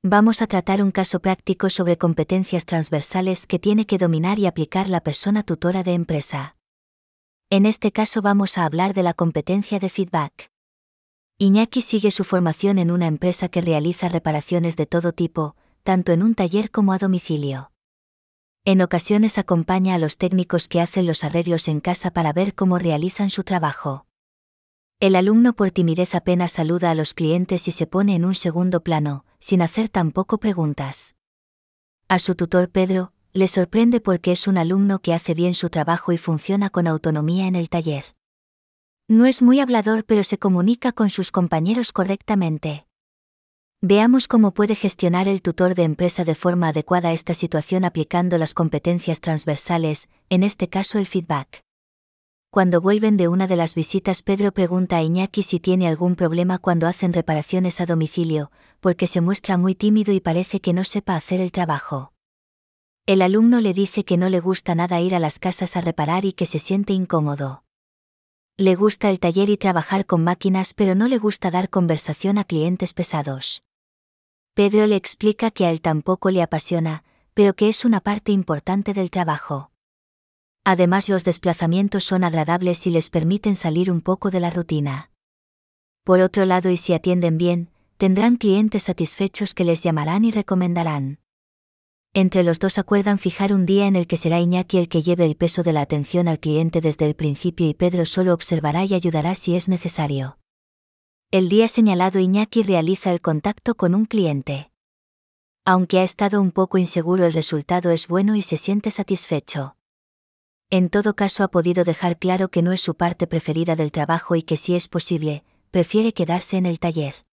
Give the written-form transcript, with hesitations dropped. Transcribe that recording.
Vamos a tratar un caso práctico sobre competencias transversales que tiene que dominar y aplicar la persona tutora de empresa. En este caso vamos a hablar de la competencia de feedback. Iñaki sigue su formación en una empresa que realiza reparaciones de todo tipo, tanto en un taller como a domicilio. En ocasiones acompaña a los técnicos que hacen los arreglos en casa para ver cómo realizan su trabajo. El alumno por timidez apenas saluda a los clientes y se pone en un segundo plano, sin hacer tampoco preguntas. A su tutor Pedro, le sorprende porque es un alumno que hace bien su trabajo y funciona con autonomía en el taller. No es muy hablador pero se comunica con sus compañeros correctamente. Veamos cómo puede gestionar el tutor de empresa de forma adecuada esta situación aplicando las competencias transversales, en este caso el feedback. Cuando vuelven de una de las visitas, Pedro pregunta a Iñaki si tiene algún problema cuando hacen reparaciones a domicilio, porque se muestra muy tímido y parece que no sepa hacer el trabajo. El alumno le dice que no le gusta nada ir a las casas a reparar y que se siente incómodo. Le gusta el taller y trabajar con máquinas, pero no le gusta dar conversación a clientes pesados. Pedro le explica que a él tampoco le apasiona, pero que es una parte importante del trabajo. Además, los desplazamientos son agradables y les permiten salir un poco de la rutina. Por otro lado, y si atienden bien, tendrán clientes satisfechos que les llamarán y recomendarán. Entre los dos acuerdan fijar un día en el que será Iñaki el que lleve el peso de la atención al cliente desde el principio y Pedro solo observará y ayudará si es necesario. El día señalado, Iñaki realiza el contacto con un cliente. Aunque ha estado un poco inseguro, el resultado es bueno y se siente satisfecho. En todo caso, ha podido dejar claro que no es su parte preferida del trabajo y que si es posible, prefiere quedarse en el taller.